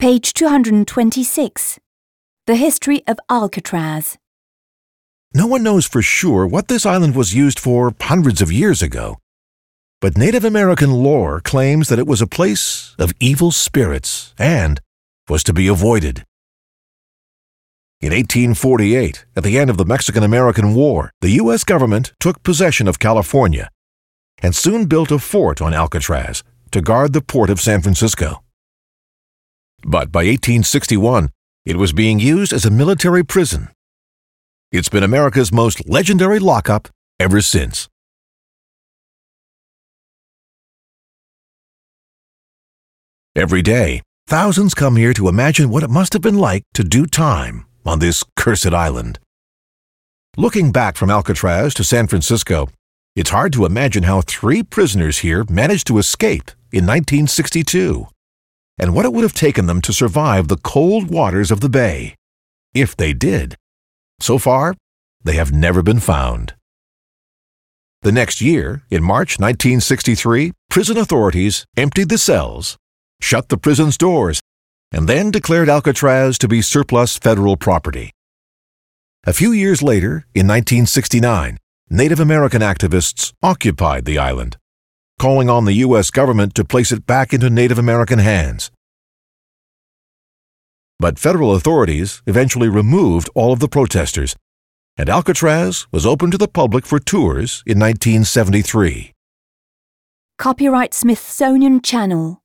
Page 226. The History of Alcatraz. No one knows for sure what this island was used for hundreds of years ago, but Native American lore claims that it was a place of evil spirits and was to be avoided. In 1848, at the end of the Mexican-American War, the U.S. government took possession of California and soon built a fort on Alcatraz to guard the port of San Francisco. But by 1861, it was being used as a military prison. It's been America's most legendary lockup ever since. Every day, thousands come here to imagine what it must have been like to do time on this cursed island. Looking back from Alcatraz to San Francisco, it's hard to imagine how 3 prisoners here managed to escape in 1962, and what it would have taken them to survive the cold waters of the bay, if they did. So far, they have never been found. The next year, in March 1963, prison authorities emptied the cells, shut the prison's doors, and then declared Alcatraz to be surplus federal property. A few years later, in 1969, Native American activists occupied the island, calling on the U.S. government to place it back into Native American hands. But federal authorities eventually removed all of the protesters, and Alcatraz was open to the public for tours in 1973. Copyright Smithsonian Channel.